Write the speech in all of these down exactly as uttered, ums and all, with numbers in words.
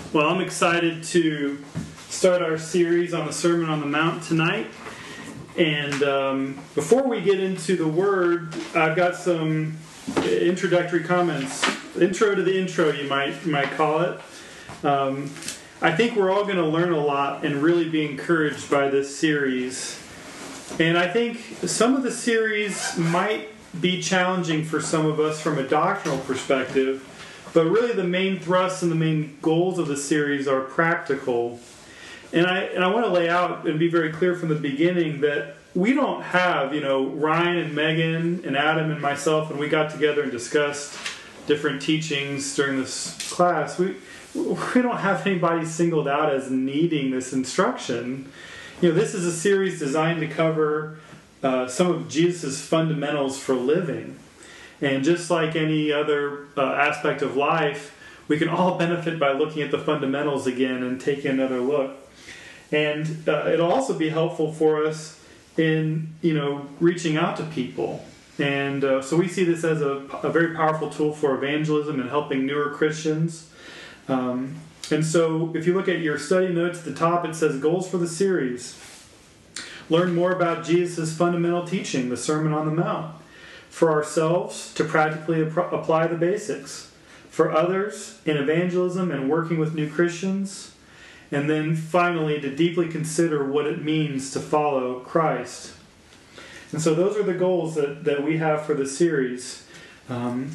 Well, I'm excited to start our series on the Sermon on the Mount tonight. And um, before we get into the Word, I've got some introductory comments. Intro to the intro, you might you might call it. Um, I think we're all going to learn a lot and really be encouraged by this series. And I think some of the series might be challenging for some of us from a doctrinal perspective. But really the main thrust and the main goals of the series are practical. And I and I want to lay out and be very clear from the beginning that we don't have, you know, Ryan and Megan and Adam and myself, and we got together and discussed different teachings during this class. We we don't have anybody singled out as needing this instruction. You know, this is a series designed to cover uh, some of Jesus' fundamentals for living. And just like any other uh, aspect of life, we can all benefit by looking at the fundamentals again and taking another look. And uh, it'll also be helpful for us in, you know, reaching out to people. And uh, so we see this as a, a very powerful tool for evangelism and helping newer Christians. Um, and so if you look at your study notes at the top, it says goals for the series. Learn more about Jesus' fundamental teaching, the Sermon on the Mount. For ourselves, to practically ap- apply the basics. For others, in evangelism and working with new Christians. And then finally, to deeply consider what it means to follow Christ. And so those are the goals that, that we have for the series. Um,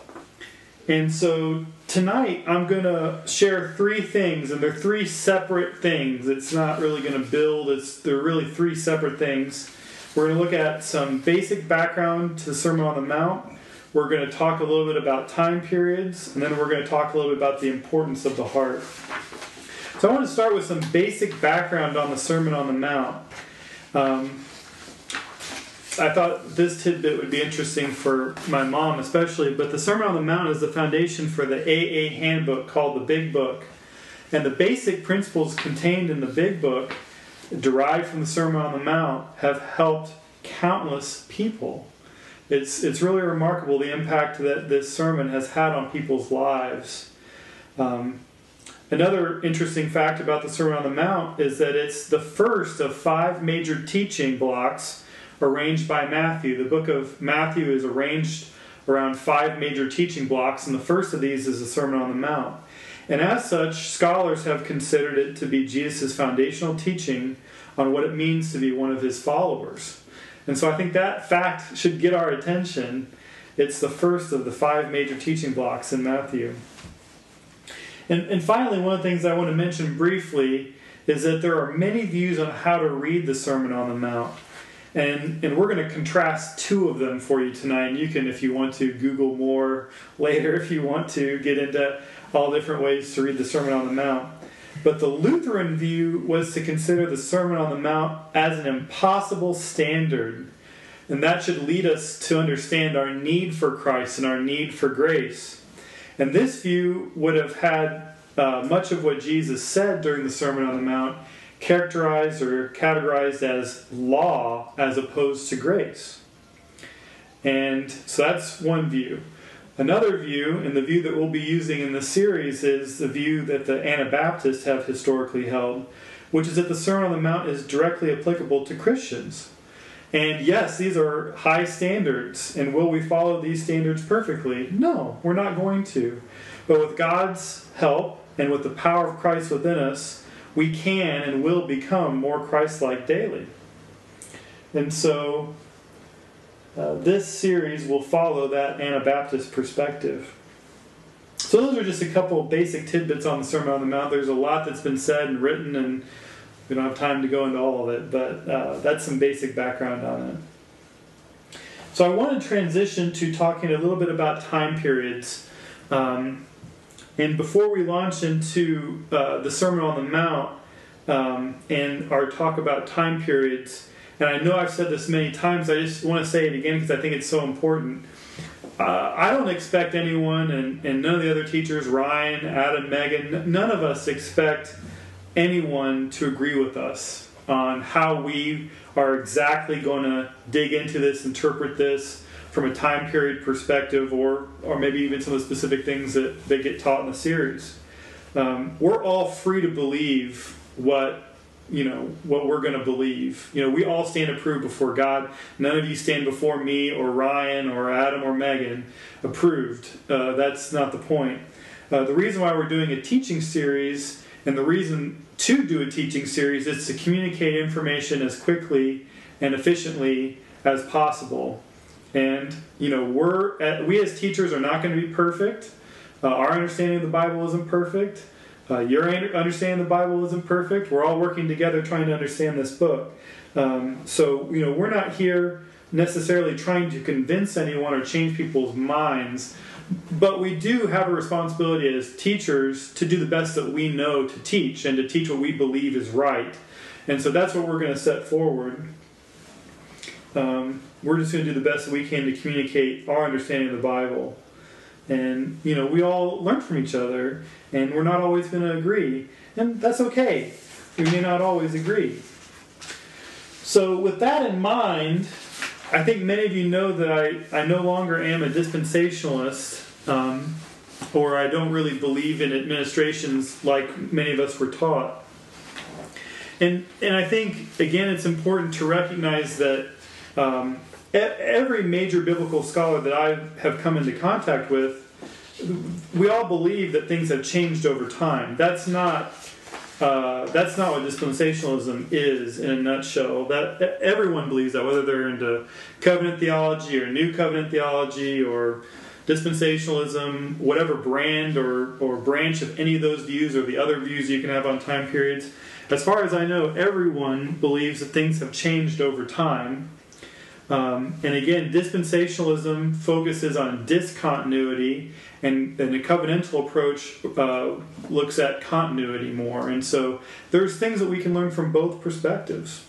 and so tonight, I'm going to share three things, and they're three separate things. It's not really going to build, it's they're really three separate things. We're going to look at some basic background to the Sermon on the Mount. We're going to talk a little bit about time periods, and then we're going to talk a little bit about the importance of the heart. So I want to start with some basic background on the Sermon on the Mount. Um, I thought this tidbit would be interesting for my mom especially, but the Sermon on the Mount is the foundation for the A A handbook called the Big Book. And the basic principles contained in the Big Book derived from the Sermon on the Mount have helped countless people. It's it's really remarkable the impact that this sermon has had on people's lives. Um, another interesting fact about the Sermon on the Mount is that it's the first of five major teaching blocks arranged by Matthew. The book of Matthew is arranged around five major teaching blocks, and the first of these is the Sermon on the Mount. And as such, scholars have considered it to be Jesus' foundational teaching on what it means to be one of his followers. And so I think that fact should get our attention. It's the first of the five major teaching blocks in Matthew. And, and finally, one of the things I want to mention briefly is that there are many views on how to read the Sermon on the Mount. And, and we're going to contrast two of them for you tonight. And you can, if you want to, Google more later if you want to get into all different ways to read the Sermon on the Mount. But the Lutheran view was to consider the Sermon on the Mount as an impossible standard. And that should lead us to understand our need for Christ and our need for grace. And this view would have had uh, much of what Jesus said during the Sermon on the Mount characterized or categorized as law as opposed to grace. And so that's one view. Another view, and the view that we'll be using in the series, is the view that the Anabaptists have historically held, which is that the Sermon on the Mount is directly applicable to Christians. And yes, these are high standards, and will we follow these standards perfectly? No, we're not going to. But with God's help and with the power of Christ within us, we can and will become more Christ-like daily. And so Uh, this series will follow that Anabaptist perspective. So those are just a couple of basic tidbits on the Sermon on the Mount. There's a lot that's been said and written, and we don't have time to go into all of it, but uh, that's some basic background on it. So I want to transition to talking a little bit about time periods. Um, and before we launch into uh, the Sermon on the Mount um, and our talk about time periods, and I know I've said this many times, I just want to say it again because I think it's so important. Uh, I don't expect anyone, and, and none of the other teachers, Ryan, Adam, Megan, none of us expect anyone to agree with us on how we are exactly going to dig into this, interpret this from a time period perspective, or or maybe even some of the specific things that, that get taught in the series. um, we're all free to believe what you know what we're going to believe. You know, we all stand approved before God. None of you stand before me or Ryan or Adam or Megan approved. Uh, that's not the point. Uh, the reason why we're doing a teaching series, and the reason to do a teaching series, is to communicate information as quickly and efficiently as possible. And you know, we're we as teachers are not going to be perfect. Uh, our understanding of the Bible isn't perfect. Uh, your understanding of the Bible isn't perfect. We're all working together trying to understand this book. Um, so, you know, we're not here necessarily trying to convince anyone or change people's minds, but we do have a responsibility as teachers to do the best that we know to teach and to teach what we believe is right. And so that's what we're going to set forward. Um, we're just going to do the best that we can to communicate our understanding of the Bible. And, you know, we all learn from each other, and we're not always going to agree. And that's okay. We may not always agree. So with that in mind, I think many of you know that I, I no longer am a dispensationalist, um, or I don't really believe in administrations like many of us were taught. And, and I think, again, it's important to recognize that um, every major biblical scholar that I have come into contact with, we all believe that things have changed over time. That's not uh, that's not what dispensationalism is in a nutshell. That everyone believes that, whether they're into covenant theology or new covenant theology or dispensationalism, whatever brand or, or branch of any of those views or the other views you can have on time periods. As far as I know, everyone believes that things have changed over time. Um, and again, dispensationalism focuses on discontinuity, and, and a covenantal approach uh, looks at continuity more. And so there's things that we can learn from both perspectives.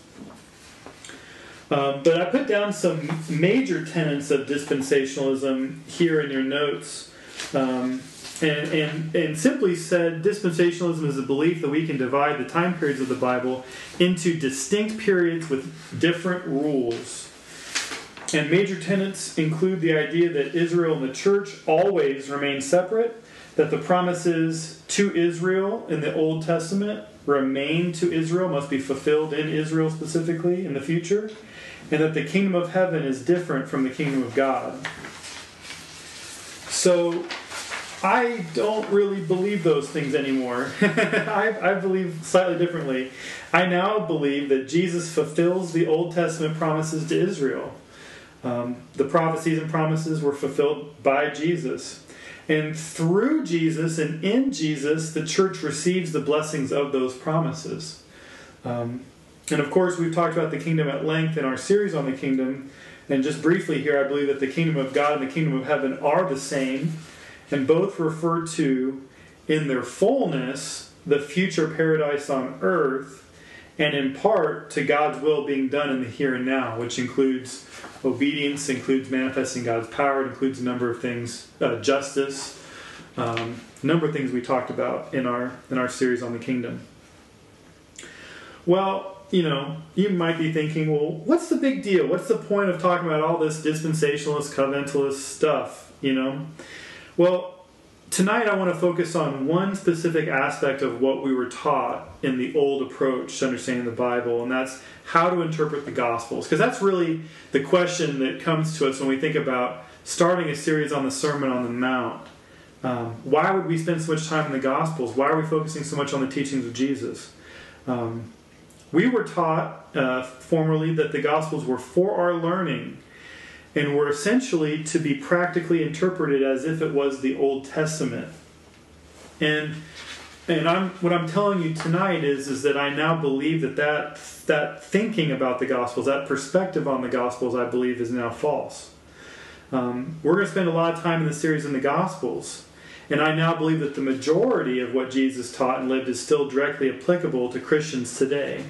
Um, but I put down some major tenets of dispensationalism here in your notes. Um, and, and, and simply said, dispensationalism is a belief that we can divide the time periods of the Bible into distinct periods with different rules. And major tenets include the idea that Israel and the church always remain separate, that the promises to Israel in the Old Testament remain to Israel, must be fulfilled in Israel specifically in the future, and that the kingdom of heaven is different from the kingdom of God. So I don't really believe those things anymore. I, I believe slightly differently. I now believe that Jesus fulfills the Old Testament promises to Israel. Um, the prophecies and promises were fulfilled by Jesus. And through Jesus and in Jesus, the church receives the blessings of those promises. Um, and of course, we've talked about the kingdom at length in our series on the kingdom. And just briefly here, I believe that the kingdom of God and the kingdom of heaven are the same, and both refer to, in their fullness, the future paradise on earth, and in part to God's will being done in the here and now, which includes obedience, includes manifesting God's power, it includes a number of things, uh, justice, um, a number of things we talked about in our in our series on the kingdom. Well, you know, you might be thinking, well, what's the big deal? What's the point of talking about all this dispensationalist, covenantalist stuff, you know? Well, tonight I want to focus on one specific aspect of what we were taught in the old approach to understanding the Bible, and that's how to interpret the Gospels. Because that's really the question that comes to us when we think about starting a series on the Sermon on the Mount. Um, why would we spend so much time in the Gospels? Why are we focusing so much on the teachings of Jesus? Um, we were taught uh, formerly that the Gospels were for our learning, and were essentially to be practically interpreted as if it was the Old Testament. And and I'm what I'm telling you tonight is, is that I now believe that, that that thinking about the Gospels, that perspective on the Gospels, I believe is now false. Um, we're going to spend a lot of time in this series in the Gospels, and I now believe that the majority of what Jesus taught and lived is still directly applicable to Christians today.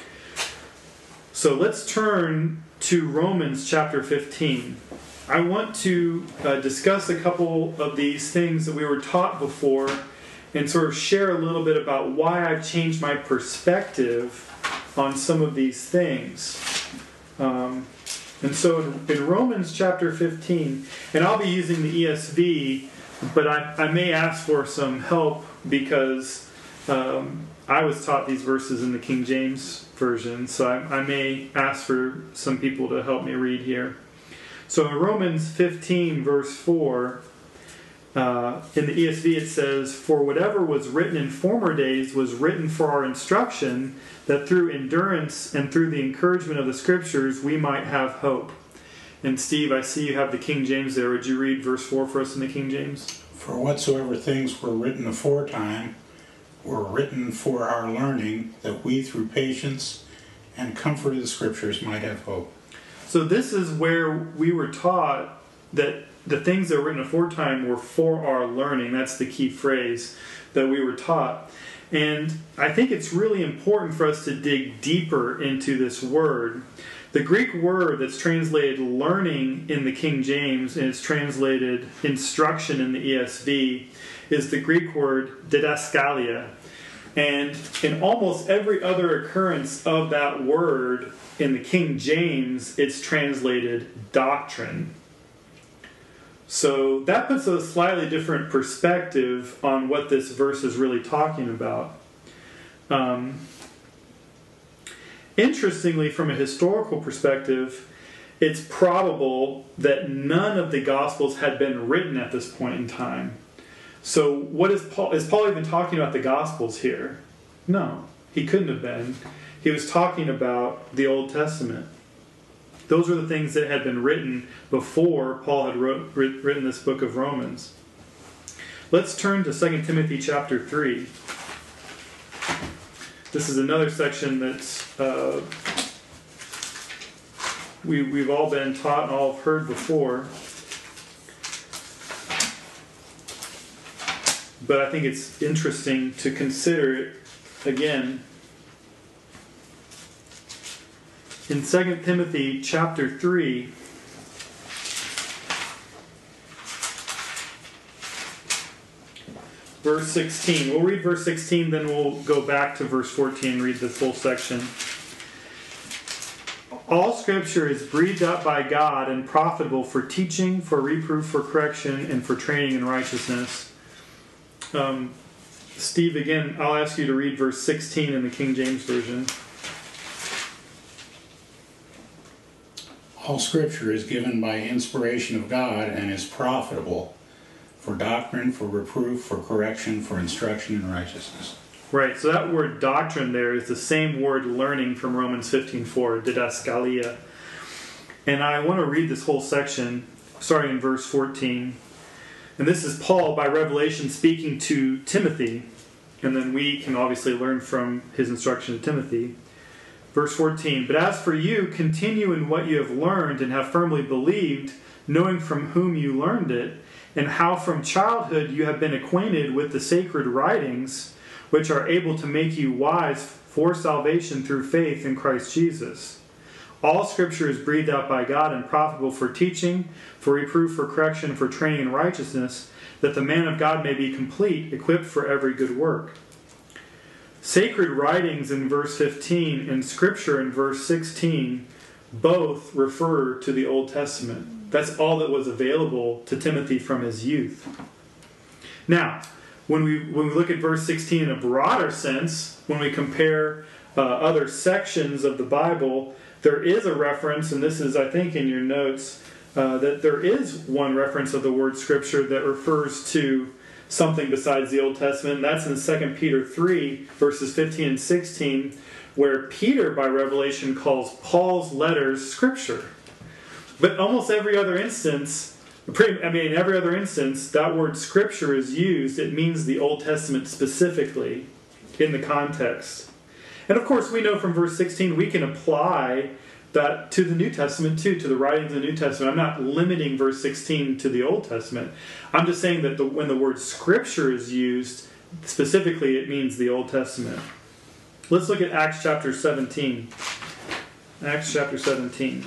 So let's turn to Romans chapter fifteen. I want to uh, discuss a couple of these things that we were taught before and sort of share a little bit about why I've changed my perspective on some of these things. Um, and so in, in Romans chapter fifteen, and I'll be using the E S V, but I, I may ask for some help because um, I was taught these verses in the King James Version, so I, I may ask for some people to help me read here. So in Romans fifteen, verse four, uh, in the E S V it says, "For whatever was written in former days was written for our instruction, that through endurance and through the encouragement of the Scriptures we might have hope." And Steve, I see you have the King James there. Would you read verse four for us in the King James? "For whatsoever things were written aforetime were written for our learning, that we through patience and comfort of the Scriptures might have hope." So this is where we were taught that the things that were written aforetime were for our learning. That's the key phrase that we were taught. And I think it's really important for us to dig deeper into this word. The Greek word that's translated learning in the King James and it's translated instruction in the E S V is the Greek word didaskalia. And in almost every other occurrence of that word in the King James, it's translated doctrine. So that puts a slightly different perspective on what this verse is really talking about. Um, interestingly, from a historical perspective, it's probable that none of the Gospels had been written at this point in time. So what is Paul, is Paul even talking about the Gospels here? No, he couldn't have been. He was talking about the Old Testament. Those were the things that had been written before Paul had wrote, written this book of Romans. Let's turn to Second Timothy chapter three. This is another section that's uh, we, we've all been taught and all have heard before. But I think it's interesting to consider it again. In Second Timothy chapter three, verse sixteen. We'll read verse sixteen, then we'll go back to verse fourteen and read the full section. "All Scripture is breathed out by God and profitable for teaching, for reproof, for correction, and for training in righteousness." Um, Steve, again, I'll ask you to read verse sixteen in the King James Version. "All Scripture is given by inspiration of God and is profitable for doctrine, for reproof, for correction, for instruction in righteousness." Right, so that word doctrine there is the same word learning from Romans fifteen four, didaskalia. And I want to read this whole section, starting in verse fourteen. And this is Paul, by revelation, speaking to Timothy. And then we can obviously learn from his instruction to Timothy. Verse fourteen, "But as for you, continue in what you have learned and have firmly believed, knowing from whom you learned it, and how from childhood you have been acquainted with the sacred writings, which are able to make you wise for salvation through faith in Christ Jesus. All Scripture is breathed out by God and profitable for teaching, for reproof, for correction, for training in righteousness, that the man of God may be complete, equipped for every good work." Sacred writings in verse fifteen and Scripture in verse sixteen both refer to the Old Testament. That's all that was available to Timothy from his youth. Now, when we when we look at verse sixteen in a broader sense, when we compare uh, other sections of the Bible, there is a reference, and this is, I think, in your notes, uh, that there is one reference of the word Scripture that refers to something besides the Old Testament. And that's in Second Peter three, verses fifteen and sixteen, where Peter, by revelation, calls Paul's letters Scripture. But almost every other instance, I mean, in every other instance, that word Scripture is used. It means the Old Testament specifically in the context. And of course, we know from verse sixteen, we can apply that to the New Testament too, to the writings of the New Testament. I'm not limiting verse sixteen to the Old Testament. I'm just saying that the, when the word Scripture is used, specifically it means the Old Testament. Let's look at Acts chapter seventeen. Acts chapter seventeen.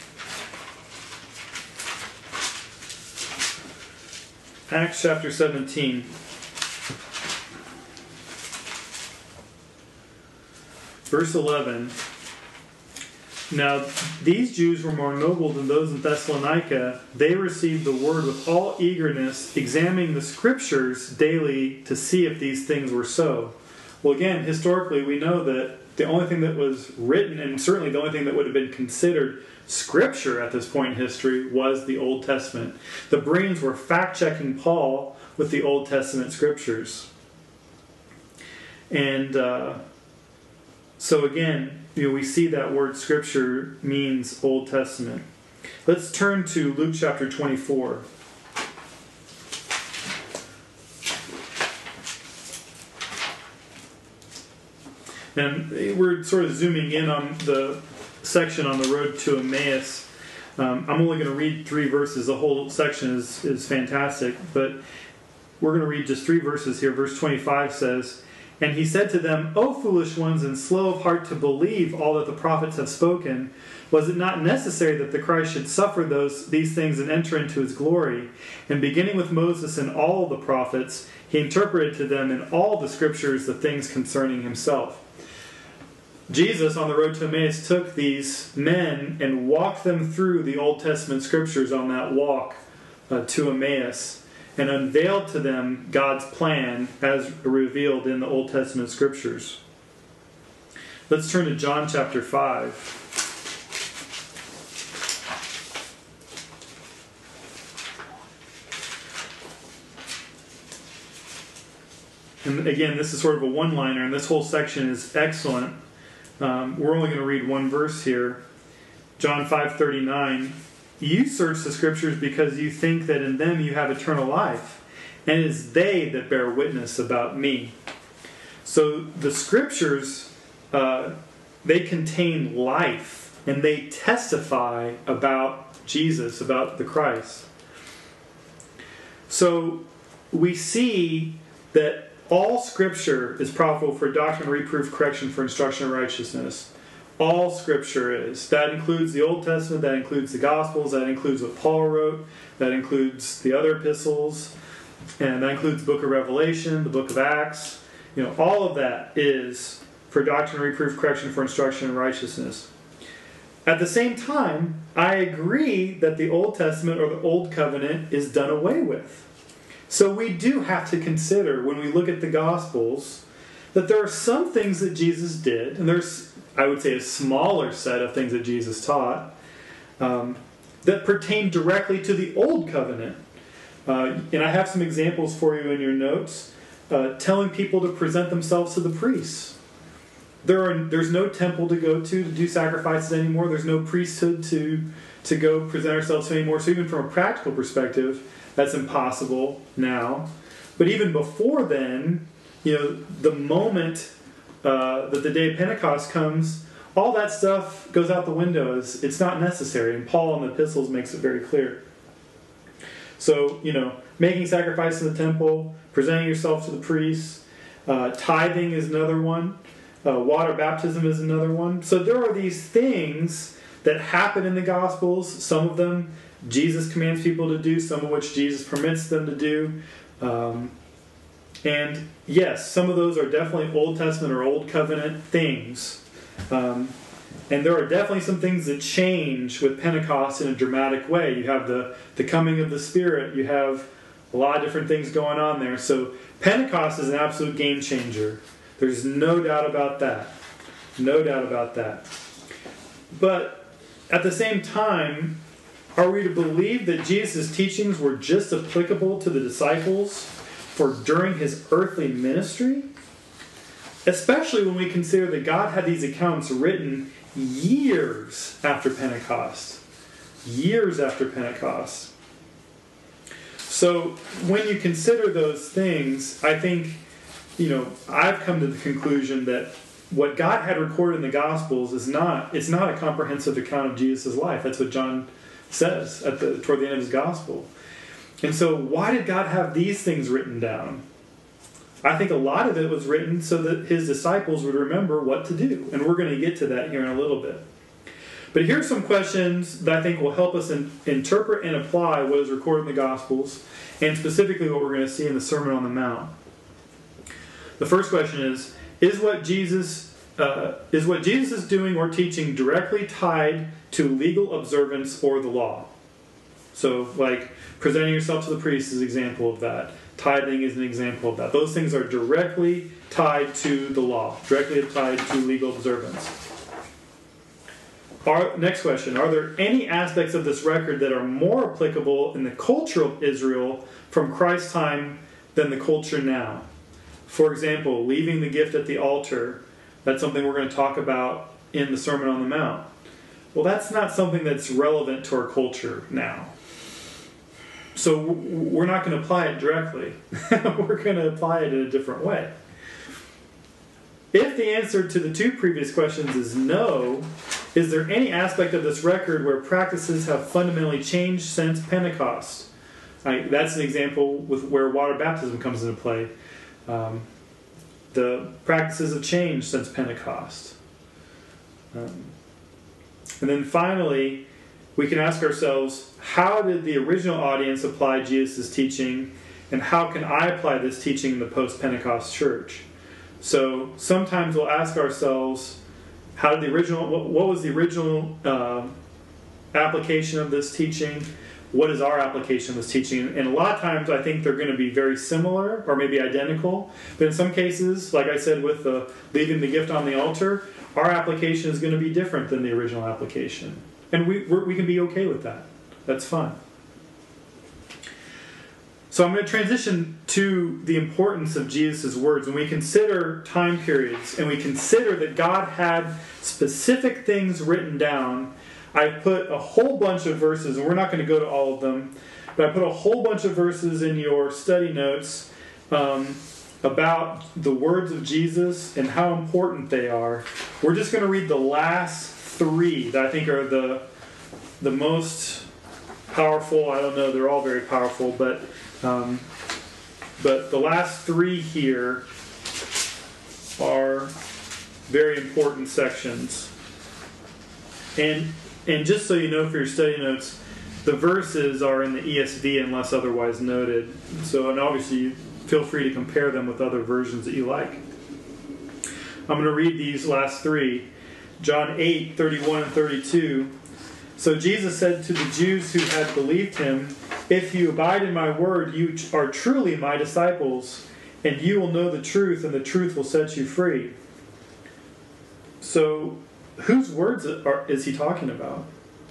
Acts chapter seventeen. Verse eleven. Now, these Jews were more noble than those in Thessalonica. They received the word with all eagerness, examining the scriptures daily to see if these things were so. Well, again, historically, we know that the only thing that was written, and certainly the only thing that would have been considered scripture at this point in history, was the Old Testament. The Bereans were fact-checking Paul with the Old Testament scriptures. And uh, so again, you know, we see that word scripture means Old Testament. Let's turn to Luke chapter twenty-four. And we're sort of zooming in on the section on the road to Emmaus. Um, I'm only going to read three verses. The whole section is, is fantastic, but we're going to read just three verses here. Verse twenty-five says, "And he said to them, O foolish ones, and slow of heart to believe all that the prophets have spoken, was it not necessary that the Christ should suffer those these things and enter into his glory? And beginning with Moses and all the prophets, he interpreted to them in all the scriptures the things concerning himself." Jesus, on the road to Emmaus, took these men and walked them through the Old Testament scriptures on that walk uh, to Emmaus, and unveiled to them God's plan as revealed in the Old Testament scriptures. Let's turn to John chapter five. And again, this is sort of a one-liner, and this whole section is excellent. Um, we're only going to read one verse here. John five thirty-nine. "You search the scriptures because you think that in them you have eternal life, and it is they that bear witness about me." So the scriptures, uh, they contain life, and they testify about Jesus, about the Christ. So we see that all Scripture is profitable for doctrine, reproof, correction, for instruction in righteousness. All Scripture is. That includes the Old Testament, that includes the Gospels, that includes what Paul wrote, that includes the other epistles, and that includes the book of Revelation, the book of Acts. You know, all of that is for doctrine, reproof, correction, for instruction in righteousness. At the same time, I agree that the Old Testament or the Old Covenant is done away with. So we do have to consider, when we look at the Gospels, that there are some things that Jesus did, and there's, I would say, a smaller set of things that Jesus taught, um, that pertain directly to the Old Covenant. Uh, and I have some examples for you in your notes. Uh, telling people to present themselves to the priests. There are, there's no temple to go to to do sacrifices anymore. There's no priesthood to, to go present ourselves to anymore. So even from a practical perspective, that's impossible now. But even before then, you know, the moment uh, that the day of Pentecost comes, all that stuff goes out the window. It's, it's not necessary. And Paul in the epistles makes it very clear. So, you know, making sacrifice in the temple, presenting yourself to the priests, uh, tithing is another one. Uh, water baptism is another one. So there are these things that happen in the Gospels. Some of them Jesus commands people to do, some of which Jesus permits them to do. Um, and yes, some of those are definitely Old Testament or Old Covenant things. Um, and there are definitely some things that change with Pentecost in a dramatic way. You have the, the coming of the Spirit. You have a lot of different things going on there. So Pentecost is an absolute game changer. There's no doubt about that. No doubt about that. But at the same time, are we to believe that Jesus' teachings were just applicable to the disciples for during his earthly ministry? Especially when we consider that God had these accounts written years after Pentecost. Years after Pentecost. So when you consider those things, I think, you know, I've come to the conclusion that what God had recorded in the Gospels is not, it's not a comprehensive account of Jesus' life. That's what John says at the toward the end of his Gospel. And so why did God have these things written down? I think a lot of it was written so that his disciples would remember what to do. And we're going to get to that here in a little bit. But here's some questions that I think will help us in, interpret and apply what is recorded in the Gospels, and specifically what we're going to see in the Sermon on the Mount. The first question is, is what Jesus uh, is what Jesus is doing or teaching directly tied to legal observance or the law? So, like, presenting yourself to the priest is an example of that. Tithing is an example of that. Those things are directly tied to the law, directly tied to legal observance. Our, next question. Are there any aspects of this record that are more applicable in the culture of Israel from Christ's time than the culture now? For example, leaving the gift at the altar. That's something we're going to talk about in the Sermon on the Mount. Well, that's not something that's relevant to our culture now. So we're not going to apply it directly. We're going to apply it in a different way. If the answer to the two previous questions is no, is there any aspect of this record where practices have fundamentally changed since Pentecost? Right, that's an example with where water baptism comes into play. Um, the practices have changed since Pentecost. Um, and then finally, we can ask ourselves, how did the original audience apply Jesus' teaching, and how can I apply this teaching in the post-Pentecost church? So sometimes we'll ask ourselves, how did the original, what, what was the original uh, application of this teaching? What is our application of this teaching? And a lot of times I think they're going to be very similar or maybe identical. But in some cases, like I said with the leaving the gift on the altar, our application is going to be different than the original application. And we we're, we can be okay with that. That's fine. So I'm going to transition to the importance of Jesus' words. When we consider time periods and we consider that God had specific things written down, I put a whole bunch of verses, and we're not going to go to all of them, but I put a whole bunch of verses in your study notes um, about the words of Jesus and how important they are. We're just going to read the last three that I think are the the most powerful. I don't know, they're all very powerful, but um, but the last three here are very important sections. And and just so you know for your study notes, the verses are in the E S V unless otherwise noted. So, and obviously feel free to compare them with other versions that you like. I'm going to read these last three. John eight, thirty-one and thirty-two. So Jesus said to the Jews who had believed him, "If you abide in my word, you are truly my disciples, and you will know the truth, and the truth will set you free." So, whose words are, is he talking about?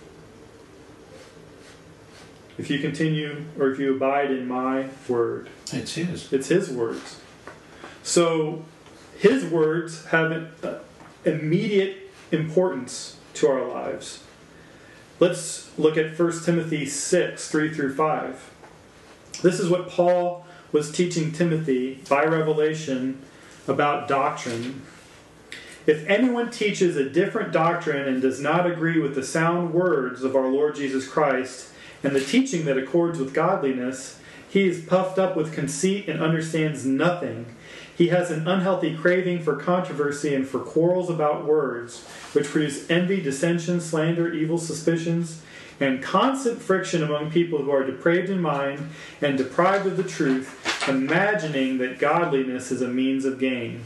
If you continue, or if you abide in my word. It's his. It's his words. So, his words have an uh, immediate importance to our lives. Let's look at First Timothy six, three through five. This is what Paul was teaching Timothy by revelation about doctrine. "If anyone teaches a different doctrine and does not agree with the sound words of our Lord Jesus Christ and the teaching that accords with godliness, he is puffed up with conceit and understands nothing. He has an unhealthy craving for controversy and for quarrels about words, which produce envy, dissension, slander, evil suspicions, and constant friction among people who are depraved in mind and deprived of the truth, imagining that godliness is a means of gain."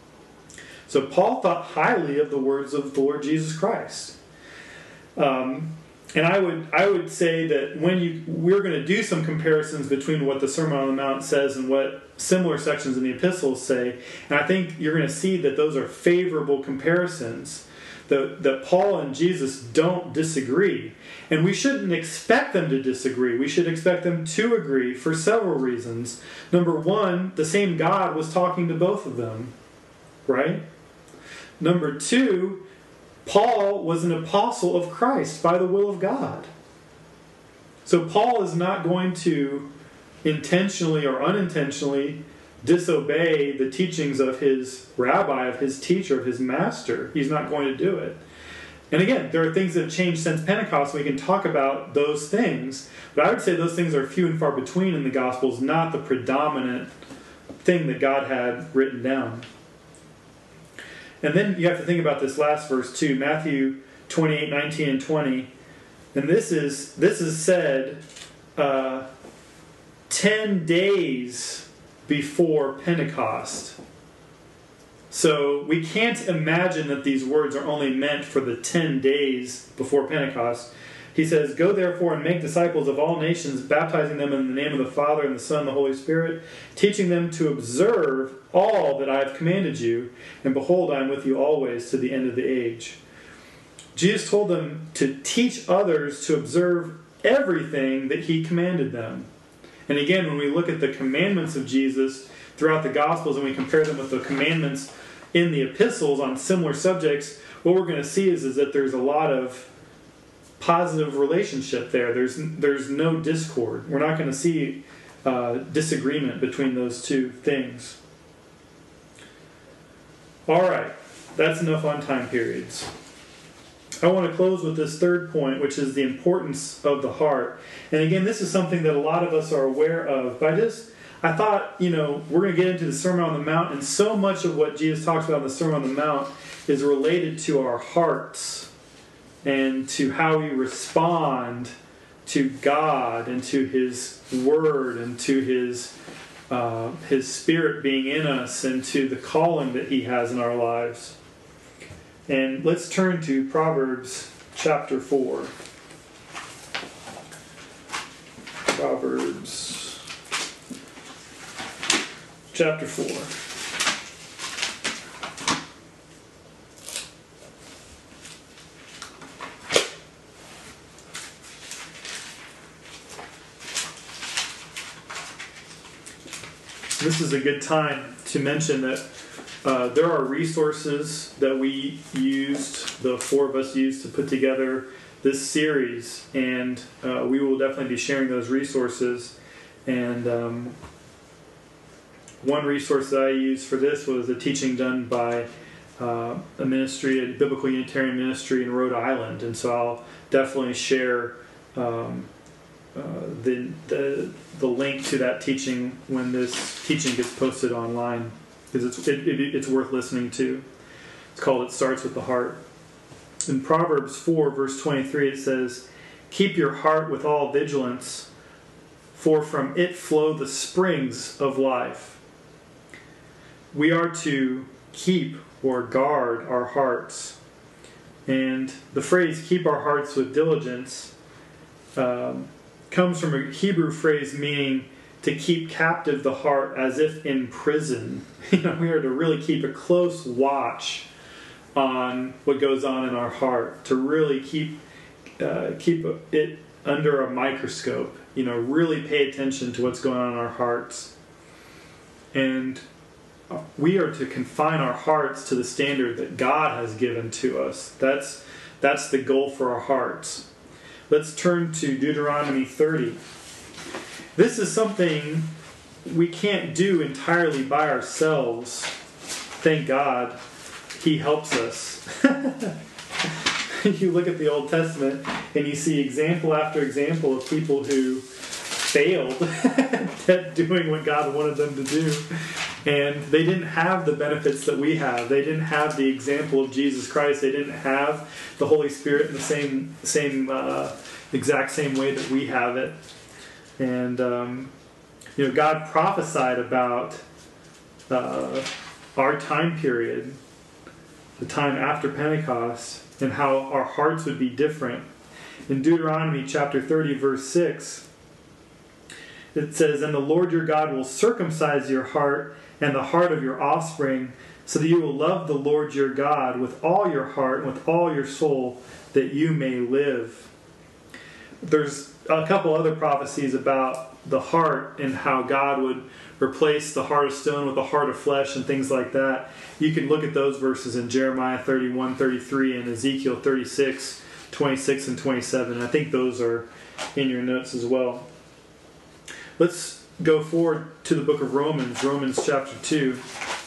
So Paul thought highly of the words of the Lord Jesus Christ. Um, and I would I would say that when you we're going to do some comparisons between what the Sermon on the Mount says and what similar sections in the epistles say, and I think you're going to see that those are favorable comparisons. That, that Paul and Jesus don't disagree. And we shouldn't expect them to disagree. We should expect them to agree for several reasons. Number one, the same God was talking to both of them, right? Number two, Paul was an apostle of Christ by the will of God. So Paul is not going to intentionally or unintentionally disobey the teachings of his rabbi, of his teacher, of his master. He's not going to do it. And again, there are things that have changed since Pentecost. We can talk about those things. But I would say those things are few and far between in the Gospels, not the predominant thing that God had written down. And then you have to think about this last verse too, Matthew twenty-eight, nineteen, and twenty. And this is this is said uh, ten days before Pentecost. So we can't imagine that these words are only meant for the ten days before Pentecost. He says, "Go therefore and make disciples of all nations, baptizing them in the name of the Father and the Son and the Holy Spirit, teaching them to observe all that I have commanded you. And behold, I am with you always to the end of the age." Jesus told them to teach others to observe everything that he commanded them. And again, when we look at the commandments of Jesus throughout the Gospels and we compare them with the commandments in the epistles on similar subjects, what we're going to see is, is that there's a lot of positive relationship there. There's there's no discord. We're not going to see uh, disagreement between those two things. All right, that's enough on time periods. I want to close with this third point, which is the importance of the heart. And again, this is something that a lot of us are aware of. But I just, I thought, you know, we're going to get into the Sermon on the Mount, and so much of what Jesus talks about in the Sermon on the Mount is related to our hearts and to how we respond to God and to His Word and to His uh, His Spirit being in us and to the calling that He has in our lives. And let's turn to Proverbs chapter four. Proverbs chapter four. This is a good time to mention that Uh, there are resources that we used, the four of us used to put together this series, and uh, we will definitely be sharing those resources. And um, one resource that I used for this was a teaching done by uh, a ministry, a Biblical Unitarian ministry in Rhode Island, and so I'll definitely share um, uh, the, the the link to that teaching when this teaching gets posted online, because it's it, it, it's worth listening to. It's called "It Starts with the Heart." In Proverbs four, verse twenty-three, it says, "Keep your heart with all vigilance, for from it flow the springs of life." We are to keep or guard our hearts. And the phrase "keep our hearts with diligence" um, comes from a Hebrew phrase meaning to keep captive the heart as if in prison. You know, we are to really keep a close watch on what goes on in our heart, to really keep uh, keep it under a microscope. You know, really pay attention to what's going on in our hearts. And we are to confine our hearts to the standard that God has given to us. That's that's the goal for our hearts. Let's turn to Deuteronomy thirty. This is something we can't do entirely by ourselves. Thank God He helps us. You look at the Old Testament and you see example after example of people who failed at doing what God wanted them to do. And they didn't have the benefits that we have. They didn't have the example of Jesus Christ. They didn't have the Holy Spirit in the same, same uh, exact same way that we have it. And, um, you know, God prophesied about uh, our time period, the time after Pentecost, and how our hearts would be different. In Deuteronomy chapter thirty, verse six, it says, "And the Lord your God will circumcise your heart and the heart of your offspring, so that you will love the Lord your God with all your heart and with all your soul, that you may live." There's a couple other prophecies about the heart and how God would replace the heart of stone with a heart of flesh and things like that. You can look at those verses in Jeremiah thirty-one, thirty-three and Ezekiel thirty-six, twenty-six and twenty-seven. I think those are in your notes as well. Let's go forward to the book of Romans, Romans chapter two.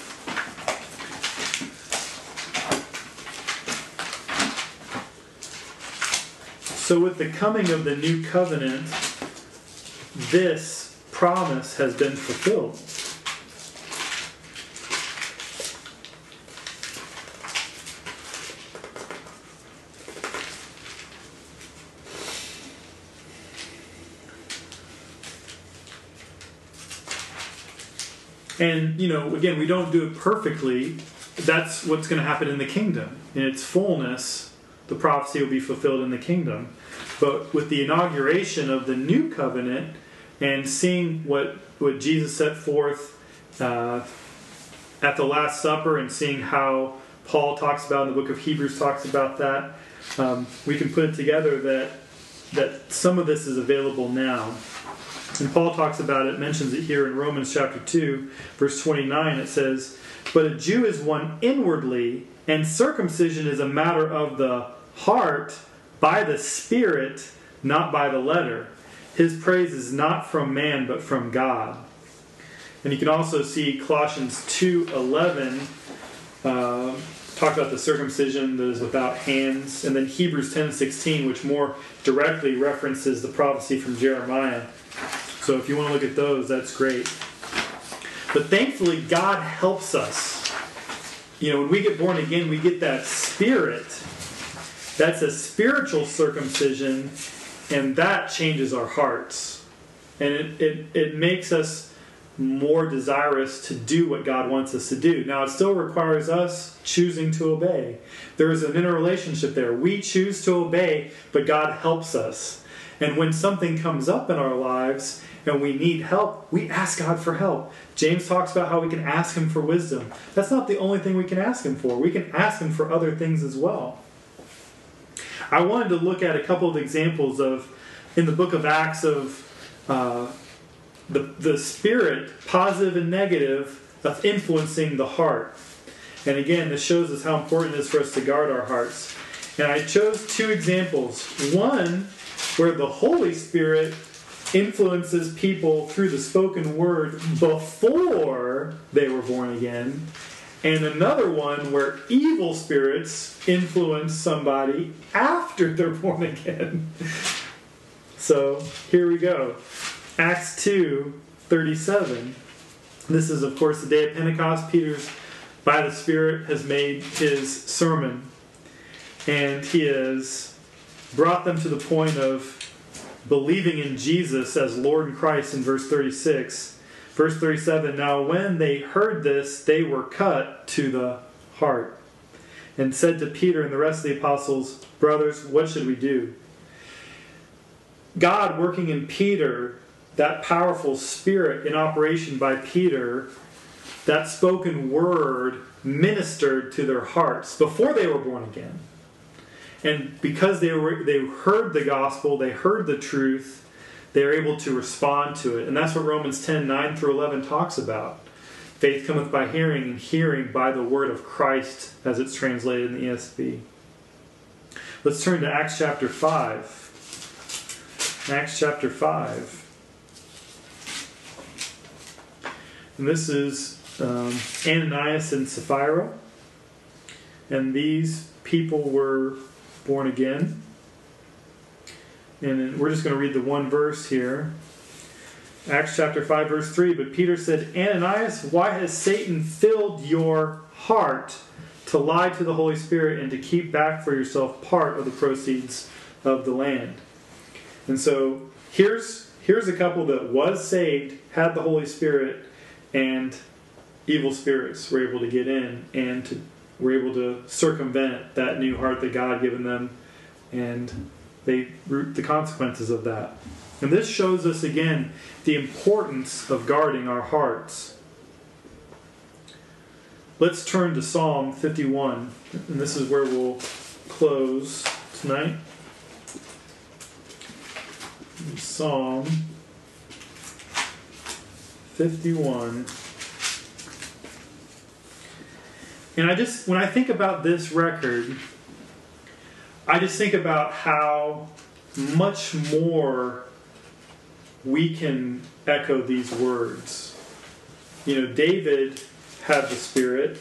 So with the coming of the new covenant, this promise has been fulfilled. And, you know, again, we don't do it perfectly, that's what's going to happen in the kingdom. In its fullness, the prophecy will be fulfilled in the kingdom. But with the inauguration of the new covenant and seeing what, what Jesus set forth uh, at the Last Supper and seeing how Paul talks about in the book of Hebrews talks about that, um, we can put it together that that some of this is available now. And Paul talks about it, mentions it here in Romans chapter two, verse twenty-nine. It says, "But a Jew is one inwardly, and circumcision is a matter of the heart, by the Spirit, not by the letter. His praise is not from man, but from God." And you can also see Colossians two eleven uh, talk about the circumcision that is without hands, and then Hebrews ten sixteen, which more directly references the prophecy from Jeremiah. So if you want to look at those, that's great. But thankfully, God helps us. You know, when we get born again, we get that Spirit. That's a spiritual circumcision, and that changes our hearts. And it, it, it makes us more desirous to do what God wants us to do. Now, it still requires us choosing to obey. There is an interrelationship there. We choose to obey, but God helps us. And when something comes up in our lives and we need help, we ask God for help. James talks about how we can ask Him for wisdom. That's not the only thing we can ask Him for. We can ask Him for other things as well. I wanted to look at a couple of examples of, in the book of Acts, of uh, the, the Spirit, positive and negative, of influencing the heart. And again, this shows us how important it is for us to guard our hearts. And I chose two examples. One, where the Holy Spirit influences people through the spoken word before they were born again. And another one where evil spirits influence somebody after they're born again. So here we go. Acts two thirty-seven. This is, of course, the day of Pentecost. Peter's, by the Spirit, has made his sermon. And he has brought them to the point of believing in Jesus as Lord and Christ in verse thirty-six. Verse thirty-seven, "Now when they heard this, they were cut to the heart, and said to Peter and the rest of the apostles, 'Brothers, what should we do?'" God working in Peter, that powerful Spirit in operation by Peter, that spoken word ministered to their hearts before they were born again. And because they were, they heard the gospel, they heard the truth, they are able to respond to it. And that's what Romans ten, nine through eleven talks about. Faith cometh by hearing, and hearing by the word of Christ, as it's translated in the E S V. Let's turn to Acts chapter five. Acts chapter five. And this is um, Ananias and Sapphira. And these people were born again. And we're just going to read the one verse here. Acts chapter five, verse three. "But Peter said, 'Ananias, why has Satan filled your heart to lie to the Holy Spirit and to keep back for yourself part of the proceeds of the land?'" And so here's here's a couple that was saved, had the Holy Spirit, and evil spirits were able to get in and to, were able to circumvent that new heart that God had given them, and they reap the consequences of that. And this shows us again the importance of guarding our hearts. Let's turn to Psalm fifty-one, and this is where we'll close tonight. Psalm fifty-one. And I just, when I think about this record, I just think about how much more we can echo these words. You know, David had the Spirit.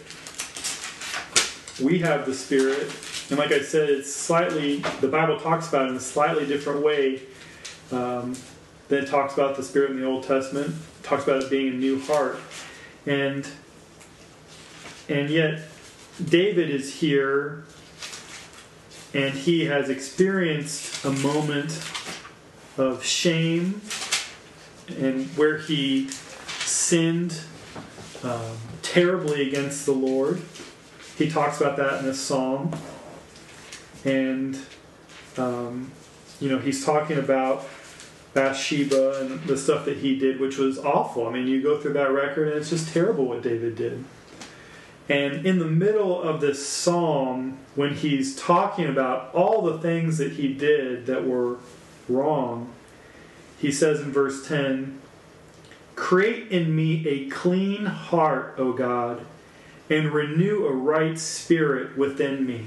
We have the Spirit. And like I said, it's slightly, the Bible talks about it in a slightly different way um, than it talks about the Spirit in the Old Testament. It talks about it being a new heart. And, and yet, David is here, and he has experienced a moment of shame, and where he sinned um, terribly against the Lord. he talks about that in this psalm. And, um, you know, he's talking about Bathsheba and the stuff that he did, which was awful. I mean, you go through that record and it's just terrible what David did. And in the middle of this psalm, when he's talking about all the things that he did that were wrong, he says in verse ten, "Create in me a clean heart, O God, and renew a right spirit within me."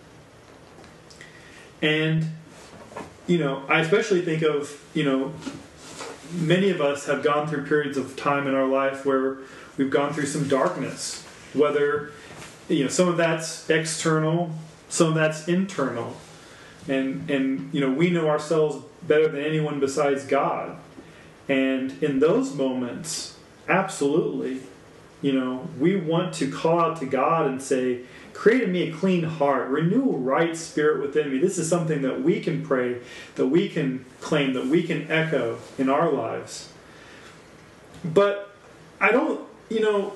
And, you know, I especially think of, you know, many of us have gone through periods of time in our life where we've gone through some darkness. Whether, you know, some of that's external, some of that's internal. And, and you know, we know ourselves better than anyone besides God. And in those moments, absolutely, you know, we want to call out to God and say, create in me a clean heart, renew a right spirit within me. This is something that we can pray, that we can claim, that we can echo in our lives. But I don't, you know...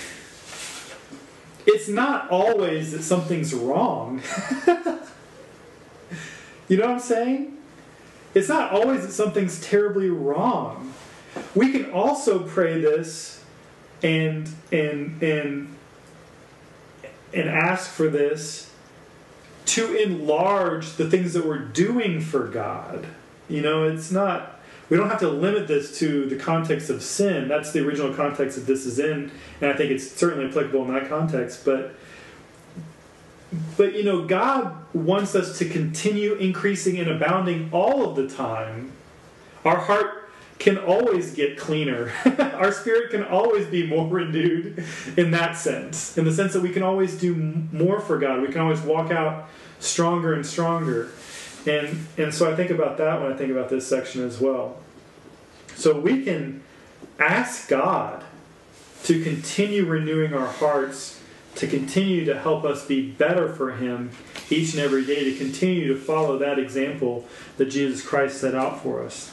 It's not always that something's wrong. You know what I'm saying? It's not always that something's terribly wrong. We can also pray this and and and and ask for this to enlarge the things that we're doing for God. You know, it's not... We don't have to limit this to the context of sin. That's the original context that this is in, and I think it's certainly applicable in that context. But, but you know, God wants us to continue increasing and abounding all of the time. Our heart can always get cleaner. Our spirit can always be more renewed in that sense, in the sense that we can always do more for God. We can always walk out stronger and stronger. And and so I think about that when I think about this section as well. So we can ask God to continue renewing our hearts, to continue to help us be better for Him each and every day, to continue to follow that example that Jesus Christ set out for us.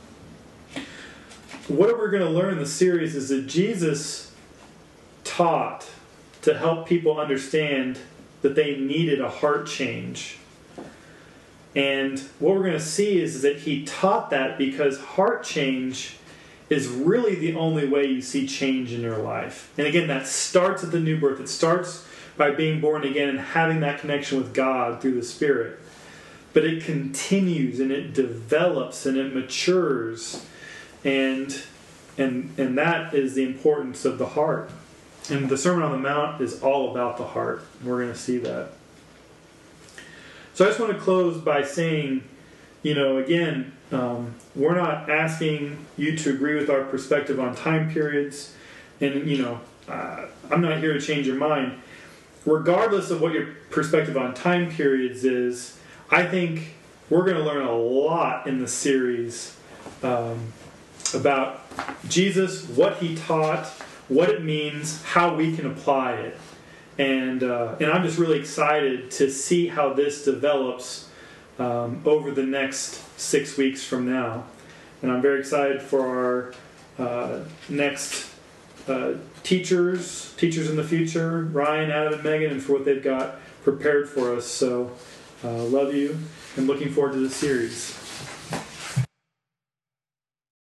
What we're going to learn in the series is that Jesus taught to help people understand that they needed a heart change. And what we're going to see is that he taught that because heart change is really the only way you see change in your life. And again, that starts at the new birth. It starts by being born again and having that connection with God through the Spirit. But it continues and it develops and it matures. And, and, and that is the importance of the heart. And the Sermon on the Mount is all about the heart. We're going to see that. So I just want to close by saying, you know, again, um, we're not asking you to agree with our perspective on time periods. And, you know, uh, I'm not here to change your mind. Regardless of what your perspective on time periods is, I think we're going to learn a lot in the series um, about Jesus, what he taught, what it means, how we can apply it. And uh, and I'm just really excited to see how this develops um, over the next six weeks from now. And I'm very excited for our uh, next uh, teachers, teachers in the future, Ryan, Adam, and Megan, and for what they've got prepared for us. So uh, love you and looking forward to the series.